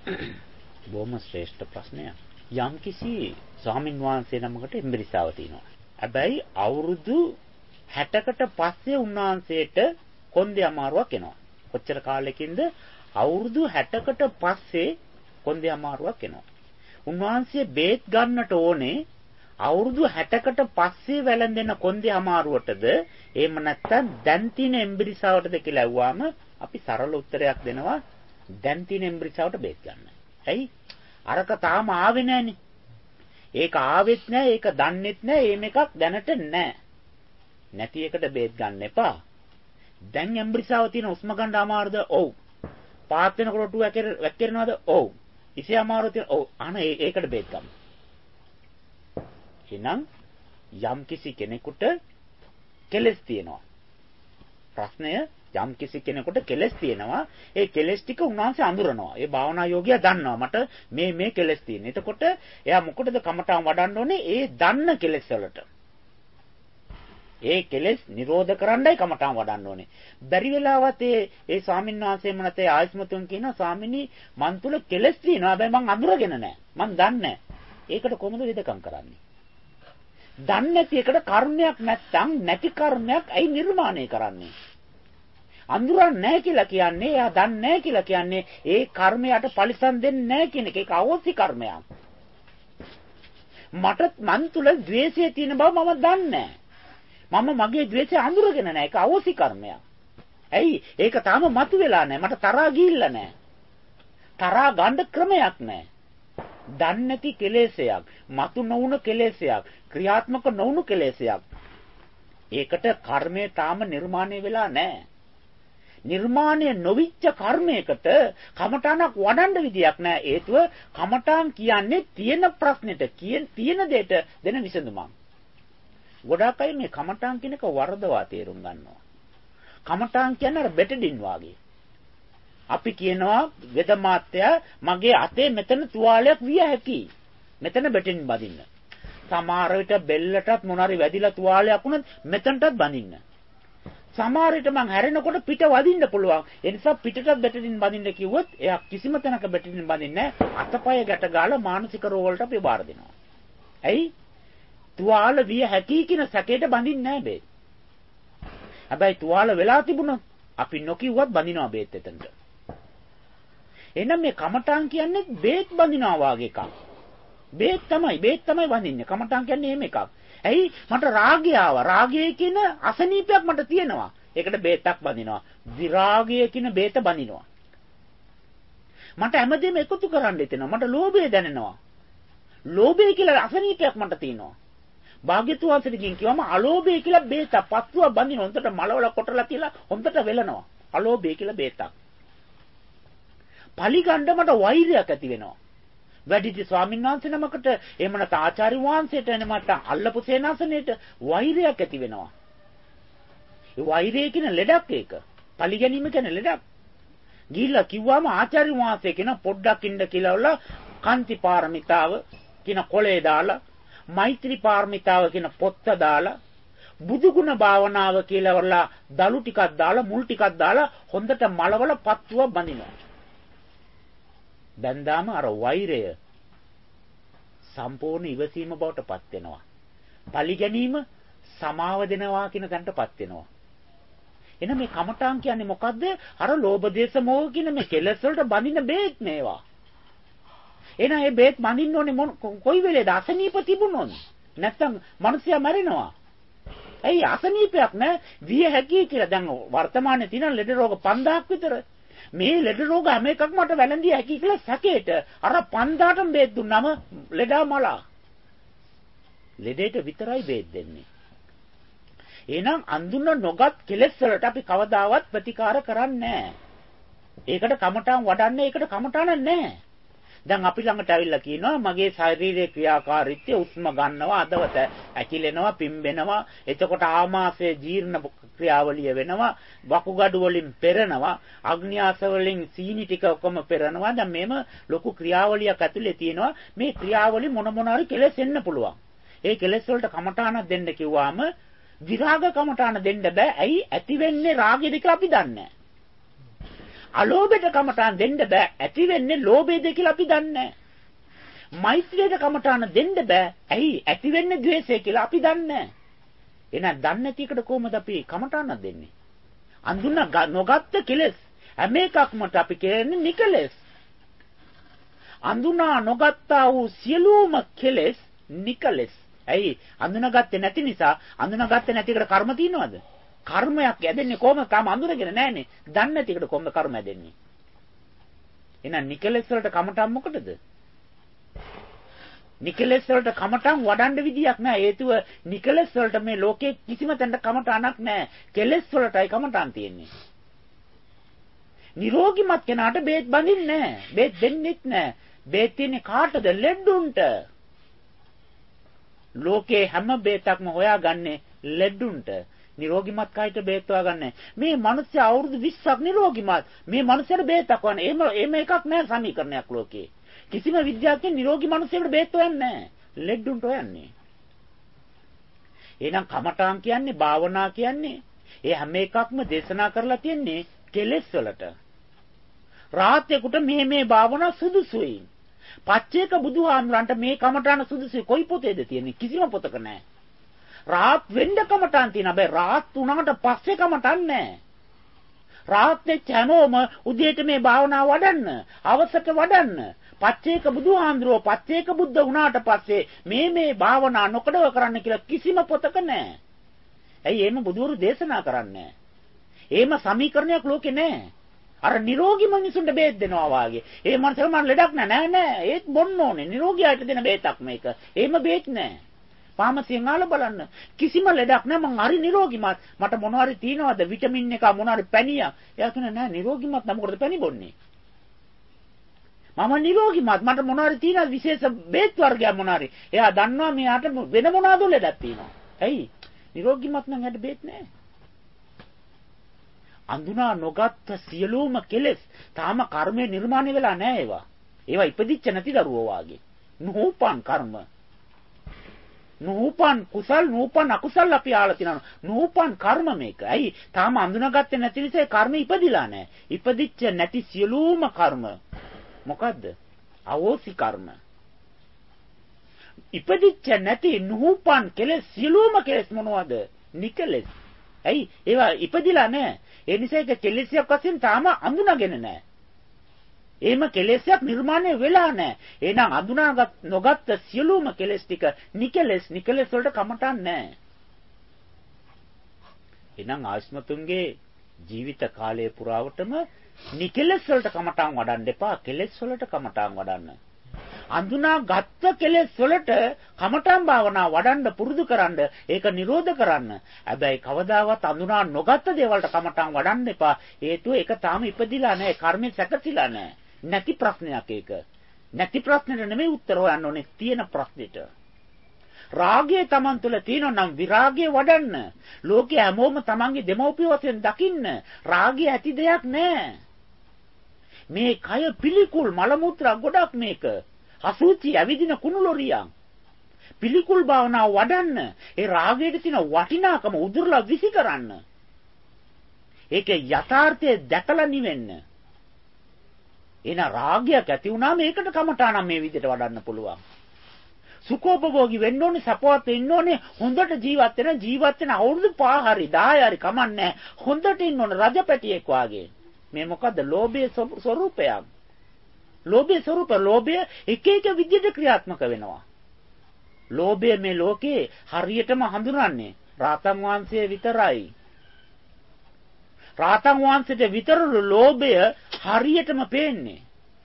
බොහොම ශ්‍රේෂ්ඨ ප්‍රශ්නයක්. යම්කිසි ස්වාමින් වහන්සේ නමකට එම්බිරිසාව තියෙනවා. හැබැයි අවුරුදු 60කට පස්සේ උන්වහන්සේට කොන්දේ අමාරුවක් එනවා. කොච්චර කාලෙකින්ද? අවුරුදු 60කට පස්සේ කොන්දේ අමාරුවක් එනවා. උන්වහන්සේ බේත් ගන්නට ඕනේ අවුරුදු 60කට පස්සේ වැළඳෙන කොන්දේ අමාරුවටද එහෙම නැත්නම් දැන් තියෙන එම්බිරිසාවටද කියලා ඇහුවාම අපි සරල උත්තරයක් දෙනවා දැන් තියෙන එම්බිරිසාවට බේත් ගන්න. ඇයි? අරක තාම ආවේ නැහනේ. ඒක ආවෙත් නැහැ, ඒක දන්නෙත් නැහැ, එහෙම එකක් දැනට නැහැ. නැති එකට බේත් ගන්න එපා. දැන් එම්බිරිසාව තියෙන උස්ම ගන්න අමාරුද? ඔව්. පාත් වෙනකොට ඔටුව වැක්කිරනවද? ඔව්. ඉසේ අමාරු තියෙන ඔව්. ඒකට බේත් ගන්න. එහෙනම් යම්කිසි කෙනෙකුට කෙලස් තියෙනවා. ප්‍රශ්නය යම්කිසි කෙනෙකුට කෙලස් තියෙනවා. ඒ කෙලස් ටික උන්වහන්සේ අඳුරනවා. ඒ භාවනා යෝගියා දන්නවා මට මේ කෙලස් තියෙන. එතකොට එයා මොකටද කමඨාන් වඩන්න ඕනේ? ඒ දන්න කෙලස් වලට. ඒ කෙලස් නිරෝධ කරන්නයි කමඨාන් වඩන්න ඕනේ. බැරි වෙලාවත් ඒ ස්වාමීන් වහන්සේම නැතේ ආයස්මතුන් කියනවා ස්වාමිනී මන් තුල කෙලස් තියෙනවා. හැබැයි මං අඳුරගෙන නැහැ. මං දන්නේ නැහැ. ඒකට කොහොමද විදකම් කරන්නේ? දන්නේ නැති එකට කර්මයක් නැත්තම් නැති කර්මයක් ඇයි නිර්මාණය කරන්නේ? අඳුරන්නේ නැහැ කියලා කියන්නේ එයා දන්නේ නැහැ කියලා කියන්නේ ඒ කර්මයට පරිසම් දෙන්නේ නැහැ කියන එක. ඒක අවශ්‍ය කර්මයක්. මන් තුල ද්වේෂය තියෙන බව මම දන්නේ නැහැ. මම මගේ ද්වේෂය අඳුරගෙන නැහැ. ඒක අවශ්‍ය කර්මයක්. ඇයි? ඒක තාම මතුවෙලා නැහැ. මට තරහා ගිහිල්ලා නැහැ. තරහා ගන්න ක්‍රමයක් නැහැ. දන්නේ නැති කෙලෙසයක්, මතු නොවුණු කෙලෙසයක්, ක්‍රියාත්මක නොවුණු කෙලෙසයක්. ඒකට කර්මය තාම නිර්මාණය වෙලා නැහැ. නිර්මාණය නොවිච්ච කර්මයකට කමඨානක් වඩන්න විදියක් නැහැ. හේතුව කමඨාන් කියන්නේ තියෙන ප්‍රශ්නෙට තියෙන දෙයට දෙන විසඳුමක්. ගොඩාක් අය මේ කමඨාන් කියනක වරදවා තේරුම් ගන්නවා. කමඨාන් කියන්නේ අර බෙටඩින් වාගේ. අපි කියනවා වෙද මාත්‍යා මගේ අතේ මෙතන තුවාලයක් විය හැකියි. මෙතන බෙටඩින් බඳින්න. සමහර විට බෙල්ලටත් මොනාරි වැදිලා තුවාලයක් වුණත් මෙතනටත් බඳින්න. සමහර විට මං හැරෙනකොට පිට වදින්න පුළුවන්. ඒ නිසා පිටටත් බෙටඩින් බඳින්න කිව්වොත් එයා කිසිම තැනක බෙටඩින් බඳින්නේ නැහැ. අතපය ගැට ගාලා මානසික රෝග වලට අපි බාර දෙනවා. ඇයි? තුවාල විය හැකියි කියන සැකයට බඳින්නේ නැහැ බේත්. හැබැයි තුවාල වෙලා තිබුණොත් අපි නොකියුවත් බඳිනවා බේත් එතනට. එහෙනම් මේ කමඨාන් කියන්නේ බේත් බඳිනවා වාගේ එකක්. බේත් තමයි බඳින්නේ. කමඨාන් කියන්නේ එහෙම එකක්. ඇයි? මට රාගය ආවා. රාගය කියන අසනීපයක් මට තියෙනවා. ඒකට බේතක් බඳිනවා. විරාගය කියන බේත බඳිනවා. මට හැමදේම එකතු කරන්න හිතෙනවා. මට ලෝභය දැනෙනවා. ලෝභය කියලා අසනීපයක් මට තියෙනවා. භාග්‍යතුන් වහන්සේගෙන් කිව්වම අලෝභය කියලා බේතක් පත්තුව බඳින හොන්දට මලවල කොටලා තියලා හොන්දට වෙලනවා. අලෝභය කියලා බේතක්. පලිගණ්ඩ මට වෛරයක් ඇති වෙනවා. වැඩිති ස්වාමීන් වහන්සේ නමකට එහෙම නැත්නම් ආචාර්ය වහන්සේට එහෙම නැත්නම් අල්ලපු සේනාසනයේට වෛරයක් ඇති වෙනවා. ඒ වෛරය කියන ලෙඩක් ඒක. පලි ගැනීම කියන ලෙඩක්. ගිහිල්ලා කිව්වම ආචාර්ය වහන්සේ කියන පොඩ්ඩක් ඉන්න කියලා කාන්ති පාරමිතාව කියන කොලේ දාලා මෛත්‍රී පාරමිතාව කියන පොත්ත දාලා බුදුගුණ භාවනාව කියලා වල දලු ටිකක් දාලා මුල් ටිකක් දාලා හොඳට මලවල පත්තුව බඳිනවා. දැන්දාම අර වෛරය සම්පූර්ණ ඉවසීම බවට පත් වෙනවා. පලි ගැනීම සමාව දෙනවා කියන තැනටපත් වෙනවා. එහෙනම් මේ කමඨාන් කියන්නේ මොකද්ද? අර ලෝභ දේශ මොහ කියන මේ කෙලෙස් වලට බඳින බේත් මේවා. එහෙනම් මේ බේත් බඳින්න ඕනේ කොයි වෙලේද? අසනීප තිබුණොත්. නැත්තම් මිනිස්සයා මැරෙනවා. ඇයි අසනීපයක් නැහැ? විය හැකියි කියලා දැන් වර්තමානයේ තියෙන ලෙඩ රෝග 5000ක් විතර. මේ ලෙඩ රෝග හැම එකක්ම මට වැළඳිය හැකි කියලා සැකේට අර 5000ටම බේත් දුන්නම ලෙඩා මලා. ලෙඩේට විතරයි බේත් දෙන්නේ. එහෙනම් අඳුන නොගත් කෙලෙස් වලට අපි කවදාවත් ප්‍රතිකාර කරන්නේ නැහැ. ඒකට කමඨාන් වඩන්නේ ඒකට කමඨාන නැහැ. දැන් අපි ළඟට ඇවිල්ලා කියනවා මගේ ශාරීරික ක්‍රියාකාරීත්වය උස්ම ගන්නවා අදවත ඇකිලෙනවා පිම්බෙනවා එතකොට ආමාශයේ ජීර්ණ ක්‍රියාවලිය වෙනවා වකුගඩු වලින් පෙරනවා අග්න්‍යාස වලින් සීනි ටික ඔක්කොම පෙරනවා දැන් මේම ලොකු ක්‍රියාවලියක් ඇතුලේ තියෙනවා මේ ක්‍රියාවලිය මොන හරි කෙලෙස් එන්න පුළුවන් ඒ කෙලෙස් වලට කමඨානක් දෙන්න කිව්වාම විරාග කමඨාන දෙන්න බෑ ඇයි ඇති වෙන්නේ රාගයද කියලා අපි දන්නේ අලෝභයට කමඨාන් දෙන්න බෑ. ඇති වෙන්නේ ලෝභයද කියලා අපි දන්නේ නැහැ. මෛත්‍රියට කමඨාන දෙන්න බෑ. ඇයි? ඇති වෙන්නේ ද්වේෂය කියලා අපි දන්නේ නැහැ. එහෙනම් දන්නේ නැති එකට කොහොමද අපි කමඨානක් දෙන්නේ? අඳුනා නොගත්ත කෙලෙස් හැම එකක්ම අපි කියන්නේ නිකලෙස්. අඳුනා නොගත්තා වූ සියලුම කෙලෙස් නිකලෙස්. ඇයි? අඳුනාගත්තේ නැති නිසා අඳුනාගත්තේ නැති එකට කර්ම තියනවද? කර්මයක් ඇදෙන්නේ කොහොමද? තාම අඳුරගෙන නැහනේ. දන්නේ නැති එකට කොහොමද කර්ම ඇදෙන්නේ? එහෙනම් නිකලෙස් වලට කමඨාන් මොකටද? නිකලෙස් වලට කමඨාන් වඩන්න විදියක් නැහැ. හේතුව නිකලෙස් වලට මේ ලෝකේ කිසිම තැනක කමඨානක් නැහැ. කෙලෙස් වලටයි කමඨාන් තියෙන්නේ. නිරෝගිමත් කෙනාට බේත් බඳින්නේ නැහැ. බේත් දෙන්නෙත් නැහැ. බේත් තියෙන්නේ කාටද? ලෙඩුන්ට. ලෝකේ හැම බේතක්ම හොයාගන්නේ ලෙඩුන්ට. නිරෝගිමත් කයට බේත් හොයාගන්නේ. මේ මිනිස්සු අවුරුදු 20ක් නිරෝගිමත්. මේ මිනිස්සුන්ට බේතක් වань. එහෙම එකක් නැහැ සමීකරණයක් ලෝකේ. කිසිම විද්‍යාඥයෙක් නිරෝගී මිනිසෙකුට බේත් හොයන්නේ නැහැ. ලෙඩුන්ට හොයන්නේ. එහෙනම් කමඨාන් කියන්නේ භාවනා කියන්නේ ඒ හැම එකක්ම දේශනා කරලා තියෙන්නේ කෙලෙස් වලට. රාහතේකට මේ භාවනා සුදුසුයි. පච්චේක බුදුහාමරන්ට මේ කමඨාන සුදුසුයි. කොයි පොතේද තියෙන්නේ? කිසිම පොතක නැහැ. රාහත් වෙන්න කමඨාන් තියෙන හැබැයි රාහත් වුණාට පස්සේ කමඨාන් නැහැ. රාහත්නේ හැමෝම උදේට මේ භාවනාව වඩන්න, අවසට වඩන්න. පච්චේක බුදුහාඳුරෝ පච්චේක බුද්ධ වුණාට පස්සේ මේ භාවනා නොකඩව කරන්න කියලා කිසිම පොතක නැහැ. ඇයි එහෙම බුදුවරු දේශනා කරන්නේ? එහෙම සමීකරණයක් ලෝකේ නැහැ. අර නිරෝගී මිනිසුන්ට බේත් දෙනවා වාගේ. ඒ මනසල මන් ලෙඩක් නෑ. ඒත් බොන්න ඕනේ. නිරෝගී අයට දෙන බේතක් මේක. එහෙම බේත් නෑ. පාමසියෙන් ආල බලන්න. කිසිම ලෙඩක් නෑ. මං හරි නිරෝගීමත්. මට මොනවාරි තියනවද? විටමින් එක මොනවාරි පැණියක්. එයා කියන නෑ නිරෝගීමත් නම් මොකටද පැණි බොන්නේ? මම නිරෝගීමත්. මට මොනවාරි තියනවද විශේෂ බේත් වර්ගයක් මොනවාරි. එයා දන්නවා මෙයාට වෙන මොනවාද ලෙඩක් තියෙනවා. ඇයි? නිරෝගීමත් නම් යට බේත් නෑ. අඳුනා නොගත් සියලුම කෙලෙස් තාම කර්මය නිර්මාණය වෙලා නැහැ ඒවා. ඒවා ඉපදිච්ච නැති දරුවෝ වාගේ. නූපන් කර්ම. නූපන් කුසල් නූපන් අකුසල් අපි ආලා තියනවා. නූපන් කර්ම මේක. ඇයි? තාම අඳුනාගත්තේ නැති නිසා කර්ම ඉපදිලා නැහැ. ඉපදිච්ච නැති සියලුම කර්ම මොකද්ද? අවෝසි කර්ම. ඉපදිච්ච නැති නූපන් කෙලෙස් සියලුම කෙලෙස් මොනවද? නිකලෙස්. ඇයි? ඒවා ඉපදිලා නැහැ. ඒ නිසා ඒක කෙලෙස්යක් වශයෙන් තාම අඳුනගෙන නැහැ. එහෙම කෙලෙස්යක් නිර්මාණය වෙලා නැහැ. එහෙනම් අඳුනාගත් නොගත් සියලුම කෙලෙස් ටික නිකලෙස් වලට කමටන් නැහැ. එහෙනම් ආශ්මතුන්ගේ ජීවිත කාලය පුරාවටම නිකලෙස් වලට කමටන් වඩන්න එපා. කෙලෙස් වලට කමටන් වඩන්න. අඳුනා ගත්ත කෙලෙස් වලට කමඨං භාවනා වඩන්න පුරුදු කරන්න ඒක නිරෝධ කරන්න. හැබැයි කවදාවත් අඳුනා නොගත්ත දේවල්ට කමඨං වඩන්න එපා. හේතුව ඒක තාම ඉපදිලා නැහැ. කර්මෙන් සැකසিলা නැහැ. නැති ප්‍රශ්නයක් ඒක. නැති ප්‍රශ්නෙට නෙමෙයි උත්තර හොයන්න ඕනේ. තියෙන ප්‍රශ්නෙට. රාගය Taman තුල තියෙනවා නම් විරාගය වඩන්න. ලෝකේ හැමෝම Tamanගේ දෙමව්පිය වශයෙන් දකින්න. රාගය ඇති දෙයක් නැහැ. මේ කය පිළිකුල් මල මුත්‍රා ගොඩක් මේක. අසුචි ඇවිදින කුණු ලොරියක්. පිළිකුල් භාවනාව වඩන්න. ඒ රාගයේ තියෙන වටිනාකම උදුරලා විසි කරන්න. ඒකේ යථාර්ථය දැකලා නිවෙන්න. එන රාගයක් ඇති වුණාම ඒකට කමඨානම් මේ විදිහට වඩන්න පුළුවන්. සුඛෝපභෝගී වෙන්න ඕනේ, සපවත් වෙන්න ඕනේ, හොඳට ජීවත් වෙන අවුරුදු 5 හරි 10 හරි කමන්නේ. හොඳට ඉන්න ඕනේ රජපැටියෙක් වාගේ. මේ මොකද්ද? ලෝභයේ ස්වરૂපයක්. ලෝභයේ ස්වરૂප ලෝභය එක එක විදිහට ක්‍රියාත්මක වෙනවා. ලෝභය මේ ලෝකේ හරියටම හඳුනන්නේ රාතන් වහන්සේ විතරයි. රාතන් වහන්සේට විතරලු ලෝභය හරියටම පේන්නේ.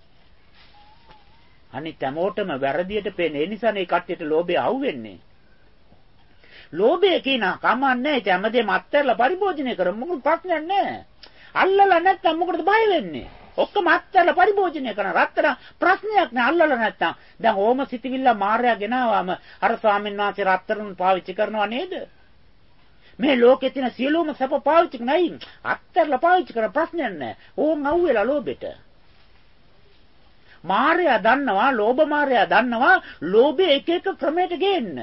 අනිත් හැමෝටම වැරදියට පේන්නේ. ඒ නිසා මේ කට්ටියට ලෝභය අහුවෙන්නේ. ලෝභය කියන කමන්නේ ඒ හැමදේම අත්හැරලා පරිභෝජනය කරමු. මොකද ප්‍රශ්නයක් නැහැ. අල්ලලා නැත්තම් මොකටද බය වෙන්නේ? ඔක්කොම අත්හැරලා පරිභෝජනය කරන රත්තරන් ප්‍රශ්නයක් නෑ. අල්ලලා නැත්තම් දැන් ඕම සිටිවිල්ල මාර්යා ගෙනාවාම අර ස්වාමීන් වහන්සේ රත්තරන් පාවිච්චි කරනවා නේද? මේ ලෝකේ තියෙන සියලුම සැප පාවිච්චි කරනයි අත්හැරලා පාවිච්චි කරන ප්‍රශ්නයක් නෑ. ඕන් අවුවෙලා ලෝභෙට. මාර්යා දන්නවා, ලෝභ මාර්යා දන්නවා ලෝභය එක එක ක්‍රමයකට ගේන්න.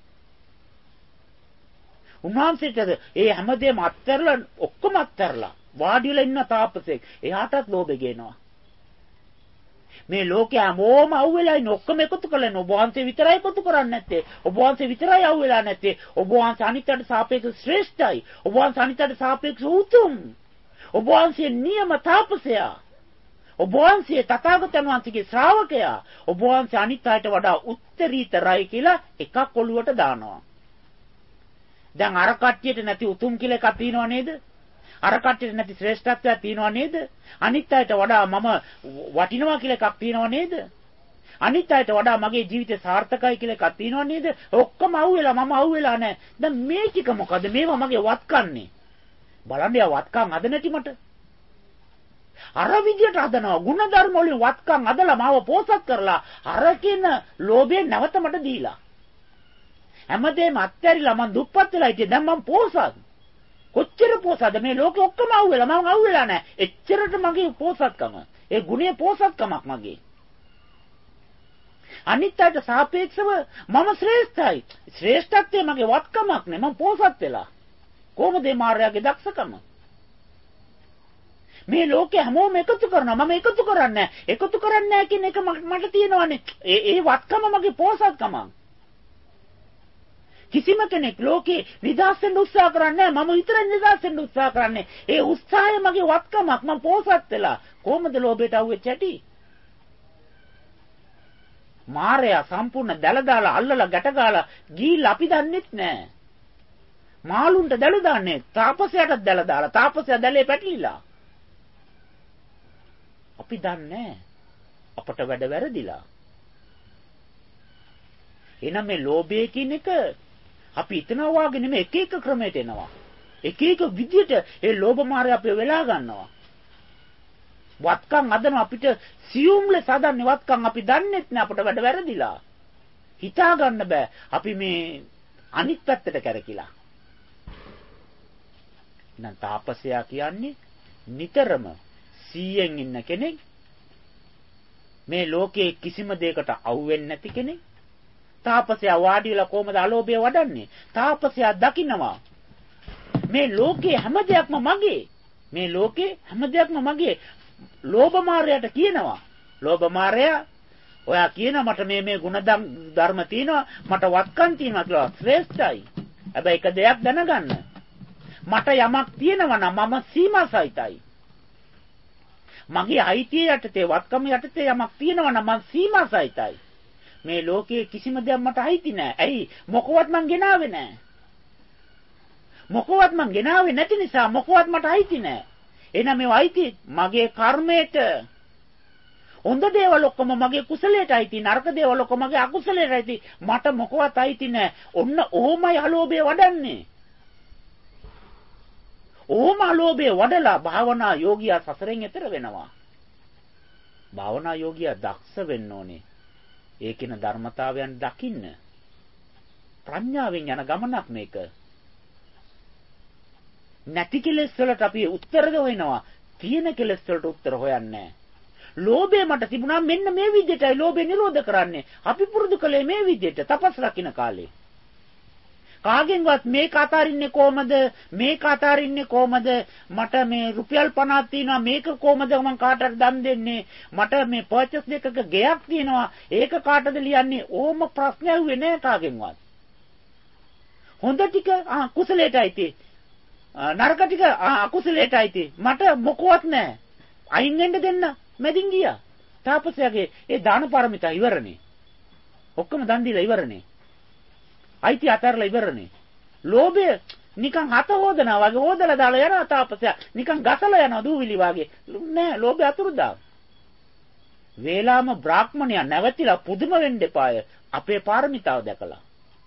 උන්වහන්සේට ඒ හැමදේම අත්හැරලා ඔක්කොම අත්හැරලා වාඩි වෙලා ඉන්න තාපසෙක්. එයාටත් ලෝභය ගේනවා. මේ ලෝකේ හැමෝම අවුලා ඉන්න ඔක්කොම එකතු කරලා ඔබ වහන්සේ විතරයි එකතු කරන්නේ නැත්තේ. ඔබ වහන්සේ විතරයි අවුලා නැත්තේ. ඔබ වහන්සේ අනිත්‍යයට සාපේක්ෂව ශ්‍රේෂ්ඨයි. ඔබ වහන්සේ අනිත්‍යයට සාපේක්ෂව උතුම්. ඔබ වහන්සේ නියම තාපසයා. ඔබ වහන්සේ තථාගතයන් වහන්සේගේ ශ්‍රාවකයා. ඔබ වහන්සේ අනිත්‍යයට වඩා උත්තරීතරයි කියලා එකක් ඔළුවට දානවා. දැන් අර කට්ටියට නැති උතුම් කියලා එකක් තියෙනව නේද? අර කට්ටියට නැති ශ්‍රේෂ්ඨත්වයක් තියෙනව නේද? අනිත්‍යයට වඩා මම වටිනවා කියලා එකක් තියෙනව නේද? අනිත්‍යයට වඩා මගේ ජීවිතය සාර්ථකයි කියලා එකක් තියෙනව නේද? ඔක්කොම අහුවෙලා මම අහුවෙලා නැහැ. දැන් මේ ටික මොකද? මේවා මගේ වත්කන්නේ. බලන්න යා වත්කම් අද නැති මට. අර විදියට හදනවා ಗುಣධර්ම වලින් වත්කම් අදලා මාව පෝසත් කරලා අර කියන ලෝභය නැවත මට දීලා. හැමදේම අත්හැරිලා මං දුප්පත් වෙලා හිටියේ. දැන් මං පෝසත්. කොච්චර පෝසත්ද මේ ලෝකෙ ඔක්කොම අහුවෙලා මම අහුවෙලා නැහැ. එච්චරට මගේ පෝසත්කම. ඒ ගුණයේ පෝසත්කමක් මගේ. අනිත්‍යයට සාපේක්ෂව මම ශ්‍රේෂ්ඨයි. ශ්‍රේෂ්ඨත්වයේ මගේ වත්කමක් නේ. මම පෝසත් වෙලා. කොහොමද මේ මාර්යාගේ දක්ෂකම? මේ ලෝකේ හැමෝම එකතු කරනවා. මම එකතු කරන්නේ නැහැ. එකතු කරන්නේ නැහැ කියන එක මට තියෙනවානේ. ඒ වත්කම මගේ පෝසත්කම. කිසිම කෙනෙක් ලෝකේ නිදහස් වෙන්න උත්සාහ කරන්නේ නැහැ. මම විතරයි නිදහස් වෙන්න උත්සාහ කරන්නේ. ඒ උත්සාහය මගේ වත්කමක්. මම පෝසත් වෙලා. කොහොමද ලෝභයට අහුවෙච්ච ඇටි? මාරයා සම්පූර්ණ දැල දාලා අල්ලලා ගැට ගාලා ගිහිල්ලා අපි දන්නෙත් නැහැ. මාළුන්ට දැල දාන්නේ තාපසයාටත් දැල දාලා තාපසයා දැලේ පැටලිලා. අපි දන්නේ අපට වැඩ වැරදිලා. එහෙනම් මේ ලෝභය කියන එක අපි හිතනවා වගේ නෙමෙයි එක එක ක්‍රමයට එනවා. එක එක විදියට ඒ ලෝභ මාර්ගය අපේ වෙලා ගන්නවා. වත්කම් අදන අපිට සියුම් ලෙස හදන්නේ වත්කම් අපි දන්නෙත් නෑ අපට වැඩ වැරදිලා. හිතා ගන්න බෑ අපි මේ අනිත් පැත්තට කැරකිලා. එහෙනම් තාපසයා කියන්නේ නිතරම 100න් ඉන්න කෙනෙක්. මේ ලෝකයේ කිසිම දෙයකට අවු වෙන්නේ නැති කෙනෙක්. තාපසයා වාඩි වෙලා කොහමද අලෝභය වඩන්නේ? තාපසයා දකින්නවා මේ ලෝකේ හැම දෙයක්ම මගේ. මේ ලෝකේ හැම දෙයක්ම මගේ. ලෝභ මාර්ගයට කියනවා. ලෝභ මාර්ගය ඔයා කියනවා මට මේ ගුණ ධර්ම තියෙනවා, මට වත්කම් තියෙනවා කියලා. ශ්‍රේෂ්ඨයි. හැබැයි එක දෙයක් දැනගන්න. මට යමක් තියෙනවා නම් මම සීමා සහිතයි. මගේ අයිතිය යටතේ වත්කම යටතේ යමක් තියෙනවා නම් මම සීමා සහිතයි. මේ ලෝකයේ කිසිම දෙයක් මට අයිති නෑ. ඇයි? මොකවත් මං ගෙනාවේ නෑ. මොකවත් මං ගෙනාවේ නැති නිසා මොකවත් මට අයිති නෑ. එහෙනම් මේ අයිති මගේ කර්මයට. හොඳ දේවල් ඔක්කොම මගේ කුසලයට අයිති, නරක දේවල් ඔක්කොම මගේ අකුසලයට අයිති. මට මොකවත් අයිති නෑ. ඔන්න ඕමයි අලෝභය වඩන්නේ. ඕම අලෝභය වඩලා භාවනා යෝගියා සසරෙන් එතර වෙනවා. භාවනා යෝගියා දක්ෂ වෙන්න ඕනේ. ඒකින ධර්මතාවයන් දකින්න. ප්‍රඥාවෙන් යන ගමනක් මේක. නැති කෙලෙස් වලට අපි උත්තර හොයනවා. තියෙන කෙලෙස් වලට උත්තර හොයන්නේ නැහැ. ලෝභය මට තිබුණා මෙන්න මේ විදිහටයි ලෝභය නිරෝධ කරන්නේ. අපි පුරුදු කළේ මේ විදිහට තපස් රකින්න කාලේ. කාගෙන්වත් මේක අතාරින්නේ කොහමද? මේක අතාරින්නේ කොහමද? මට මේ රුපියල් 50ක් තියෙනවා මේක කොහමද මම කාටද දන් දෙන්නේ? මට මේ පර්චේස් දෙකක ගෙයක් තියෙනවා ඒක කාටද ලියන්නේ? ඕම ප්‍රශ්න ඇහුවේ නෑ කාගෙන්වත්. හොඳ ටික කුසලයටයි තියෙන්නේ. නරක ටික අකුසලයටයි තියෙන්නේ. මට මොකවත් නෑ. අයින් වෙන්න දෙන්න මැදින් ගියා. තාපසයාගේ ඒ දාන පාරමිතා ඉවරනේ. ඔක්කොම දන් දීලා ඉවරනේ. අයිති අතරලා ඉවරනේ. ලෝභය නිකන් හත හොදනවා වගේ හොදලා දාලා යනවා තාපසයා. නිකන් ගසලා යනවා දූවිලි වගේ. නෑ ලෝභය අතුරුදා. වේලාම බ්‍රාහ්මණයා නැවතිලා පුදුම වෙන්න එපාය. අපේ පාරමිතාව දැකලා.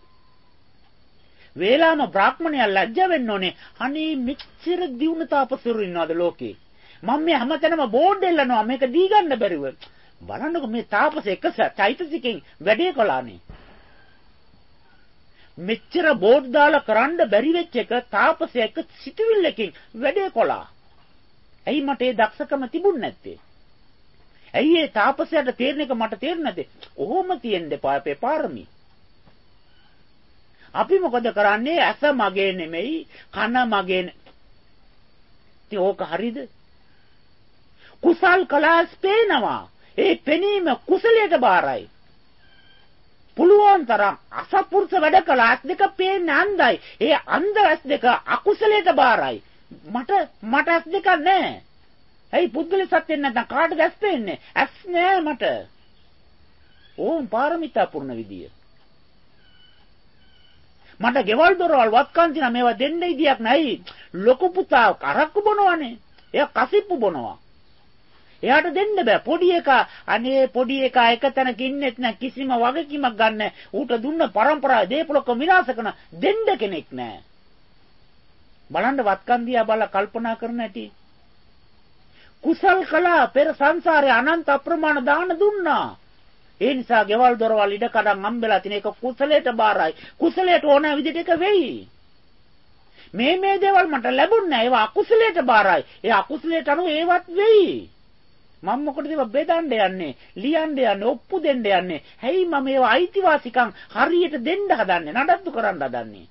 වේලාම බ්‍රාහ්මණයා ලැජ්ජ වෙන්න ඕනේ. අනේ මෙච්චර දියුණු තාපසවරු ඉන්නවද ලෝකේ? මම මේ හැමතැනම බෝඩ් එල්ලනවා මේක දී ගන්න බැරිව. බලන්නකො මේ තාපස එක චෛතසිකෙන් වැඩේ කළානේ. මෙච්චර බෝඩ් දාලා කරන්න බැරි වෙච්ච එක තාපසයා එක සිතුවිල්ලකින් වැඩේ කළා. ඇයි මට ඒ දක්ෂකම තිබුණ නැත්තේ? ඇයි ඒ තාපසයාට තේරෙන එක මට තේරෙන්නේ නැත්තේ? ඔහොම තියෙන්න එපා අපේ පාරමී. අපි මොකද කරන්නේ? ඇස මගේ නෙමෙයි, කන මගේ ඉතින් ඕක හරිද? කුසල් කළාස් පේනවා. ඒ පෙනීම කුසලයට බාරයි. පුළුවන් තරම් අසත්පුරුෂ වැඩ කළා ඇස් දෙක පේන්නේ අන්ධයි. ඒ අන්ධ ඇස් දෙක අකුසලයට බාරයි. මට ඇස් දෙකක් නැහැ. ඇයි පුද්ගල සත්‍යෙ නැත්නම් කාටද ඇස් පේන්නේ? ඇස් නෑ මට. ඕම් පාරමිතා පුරන විදිය. මට ගෙවල් දොරවල් වත්කම් තියන මේවා දෙන්න ඉදියක් නැයි. ලොකු පුතා අරක්කු බොනවනේ. එයා කසිප්පු බොනවා. එයාට දෙන්න බෑ. පොඩි එකා අනේ පොඩි එකා එක තැනක ඉන්නෙත් නැ කිසිම වගකීමක් ගන්න. ඌට දුන්න පරම්පරාවේ දේපලක විනාශ කරන දෙන්න කෙනෙක් නැහැ. බලන්න වත්කම් දිහා බලලා කල්පනා කරන ඇති. කුසල් කළා පෙර සංසාරේ අනන්ත අප්‍රමාණ දාන දුන්නා. ඒ නිසා ගෙවල් දොරවල් ඉඩ කඩන් හම්බෙලා තියෙන එක කුසලයට බාරයි. කුසලයට ඕන විදිහට එක වෙයි. මේ දේවල් මට ලැබුණ නැහැ. ඒවා අකුසලයට බාරයි. ඒ අකුසලයට අනුව ඒවත් වෙයි. මම මොකටද ඒවා බෙදන්න යන්නේ? ලියන්න යන්නේ, ඔප්පු දෙන්න යන්නේ. හැයි මම ඒවා අයිතිවාසිකම් හරියට දෙන්න හදන්නේ, නඩත්තු කරන්න හදන්නේ.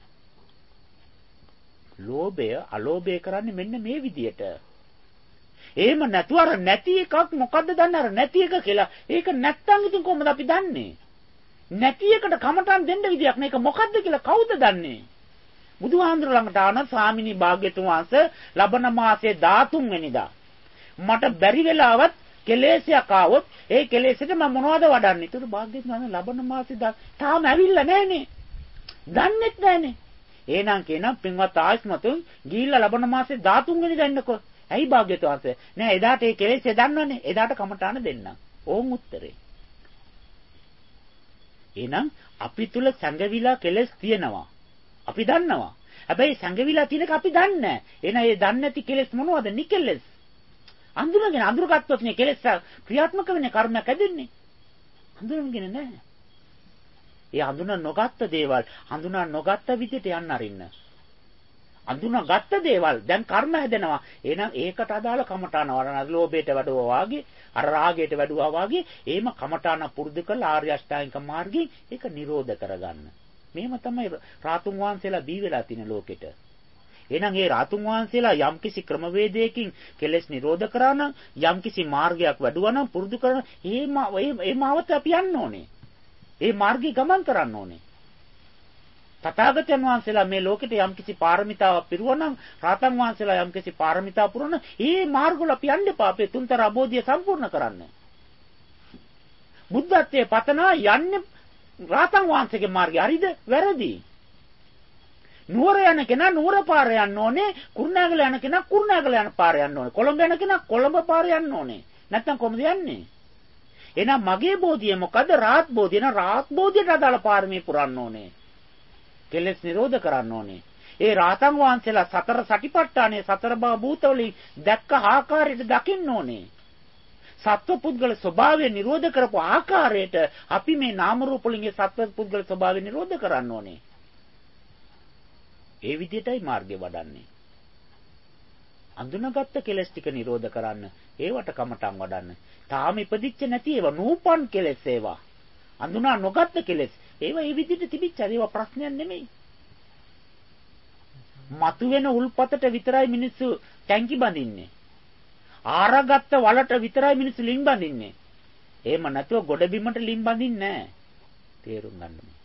ලෝභය, අලෝභය කරන්නේ මෙන්න මේ විදියට. එහෙම නැතුව අර නැති එකක් මොකද්ද දන්නේ? අර නැති එක කියලා. ඒක නැත්තම් ඉතින් කොහොමද අපි දන්නේ? නැති එකට කමටන් දෙන්න විදියක් නේක මොකද්ද කියලා කවුද දන්නේ? බුදුහාඳුර ළඟට ආන ස්වාමිනී භාග්‍යතුන් වහන්සේ ලබන මාසේ 13 වෙනිදා මට බැරි වෙලාවත් කෙලෙසයක් ආවොත් ඒ කෙලෙසට මම මොනවද වඩන්නේ? ඒතර භාග්‍යතුන් වහන්සේ ලබන මාසේ තාම ඇවිල්ලා නැහනේ. දන්නෙත් නැහනේ. එහෙනම් කියනවා පින්වත් ආයස්මතුන් ගිහිල්ලා ලබන මාසේ 13 වෙනිදා එන්නකෝ. ඇයි භාග්‍යතුන් වහන්සේ? නෑ එදාට ඒ කෙලෙසේ දන්නවනේ. එදාට කමටාන දෙන්නම්. ඕම් උත්තරේ. එහෙනම් අපි තුල සංගවිලා කෙලස් තියෙනවා. අපි දන්නවා. හැබැයි සංගවිලා තියෙනක අපි දන්නේ නැහැ. එහෙනම් ඒ දන්නේ නැති කෙලස් මොනවද? නිකෙලස්. අඳුරගත්තොත් නේ කෙලස් ක්‍රියාත්මක වෙන්නේ කර්මයක් ඇදෙන්නේ. අඳුරගෙන නැහැ. ඒ හඳුනා නොගත්ත දේවල් හඳුනා නොගත්ත විදිහට යන්න අරින්න. හඳුනාගත්ත දේවල් දැන් කර්ම හැදෙනවා. එහෙනම් ඒකට අදාළ කමඨාන වරණ ලෝභයට වැඩුවා වාගේ, අර රාගයට වැඩුවා වාගේ, එහෙම කමඨාන පුරුදු කරලා ආර්ය අෂ්ටාංගික මාර්ගයෙන් ඒක නිරෝධ කරගන්න. මේව තමයි රාතුන් වහන්සේලා දී වෙලා තියෙන ලෝකෙට. එහෙනම් මේ රාතුන් වහන්සේලා යම්කිසි ක්‍රමවේදයකින් කෙලෙස් නිරෝධ කරා නම්, යම්කිසි මාර්ගයක් වැඩුවා නම් පුරුදු කරන ඒ මාවත අපි යන්න ඕනේ. ඒ මාර්ගي ගමන් කරන්න ඕනේ. තථාගතයන් වහන්සේලා මේ ලෝකෙට යම්කිසි පාරමිතාවක් පිරුවනම්, රාතන් වහන්සේලා යම්කිසි පාරමිතාවක් පුරන, මේ මාර්ගවල අපි යන්න එපා. අපේ තුන්තර අබෝධිය සම්පූර්ණ කරන්න. බුද්ධත්වයේ පතනා යන්නේ රාතන් වහන්සේගේ මාර්ගය. හරිද? වැරදි. නුවර යන කෙනා නුවර පාර යන්න ඕනේ. කුරුණෑගල යන කෙනා කුරුණෑගල යන පාර යන්න ඕනේ. කොළඹ යන කෙනා කොළඹ පාර යන්න ඕනේ. නැත්නම් කොහොමද යන්නේ? එහෙනම් මගේ බෝධිය මොකද? රාත් බෝධිය. එහෙනම් රාත් බෝධියට අදාළ පාරමී පුරන්න ඕනේ. කෙලෙස් නිරෝධ කරන්න ඕනේ. ඒ රාතන් වහන්සේලා සතර සටිපට්ඨානයේ සතර බව භූතවලින් දැක්ක ආකාරයට දකින්න ඕනේ. සත්ව පුද්ගල ස්වභාවය නිරෝධ කරපු ආකාරයට අපි මේ නාම රූප වලින්ගේ සත්ව පුද්ගල ස්වභාවය නිරෝධ කරන්න ඕනේ. ඒ විදිහටයි මාර්ගය වඩන්නේ. අඳුනගත්ත කෙලස් ටික නිරෝධ කරන්න, ඒවට කමටන් වඩන්න. තාම ඉපදිච්ච නැති ඒවා නූපන් කෙලස් ඒවා. අඳුනා නොගත්ත කෙලස් ඒවා ඒ විදිහට තිබිච්ච ඒවා ප්‍රශ්නයක් නෙමෙයි. මතුවෙන උල්පතට විතරයි මිනිස්සු ටැංකි බඳින්නේ. ආරගත්ත වලට විතරයි මිනිස්සු ලින් බඳින්නේ. එහෙම නැතුව ගොඩ බිමට ලින් බඳින්නේ නැහැ. තේරුම් ගන්න.